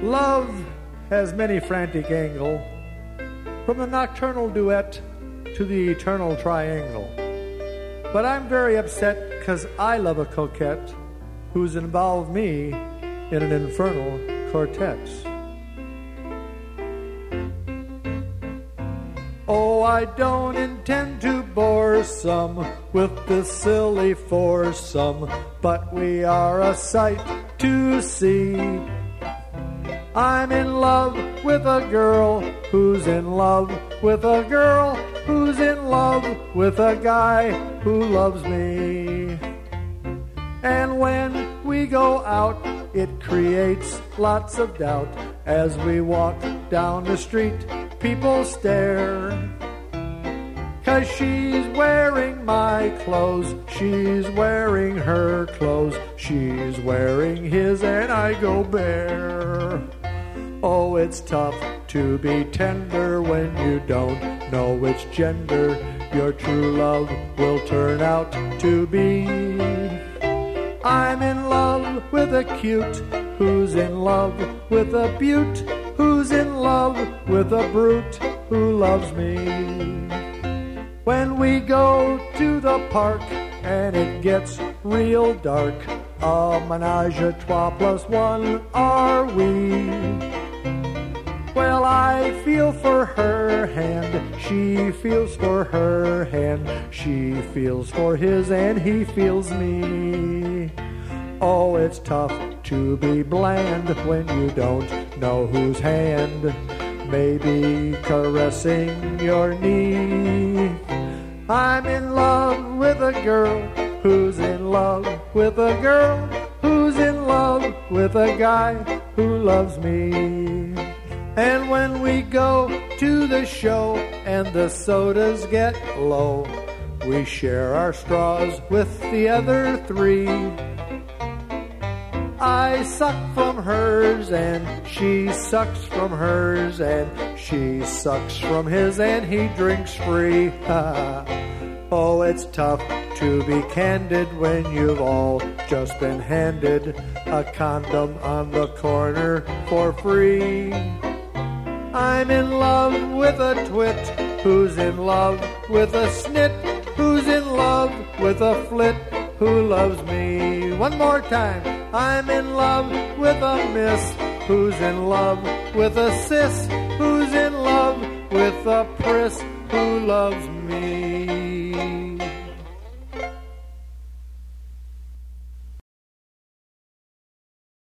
Love has many frantic angle, from the nocturnal duet to the eternal triangle. But I'm very upset because I love a coquette who's involved me in an infernal quartet. Oh, I don't intend to bore some with this silly foursome, but we are a sight to see. I'm in love with a girl who's in love with a girl who's in love with a guy who loves me. And when we go out, it creates lots of doubt. As we walk down the street, people stare. 'Cause she's wearing my clothes, she's wearing her clothes, she's wearing his and I go bare. Oh, it's tough to be tender when you don't know which gender your true love will turn out to be. I'm in love with a cute who's in love with a beaut who's in love with a brute who loves me. When we go to the park and it gets real dark, a menage a trois plus one are we. Well, I feel for her hand, she feels for her hand, she feels for his and he feels me. Oh, it's tough to be bland when you don't know whose hand may be caressing your knee. I'm in love with a girl who's in love with a girl who's in love with a guy who loves me. And when we go to the show and the sodas get low, we share our straws with the other three. I suck from hers and she sucks from hers and she sucks from his and he drinks free. Oh, it's tough to be candid when you've all just been handed a condom on the corner for free. I'm in love with a twit who's in love with a snit who's in love with a flit who loves me. One more time. I'm in love with a miss who's in love with a sis who's in love with a priss who loves me.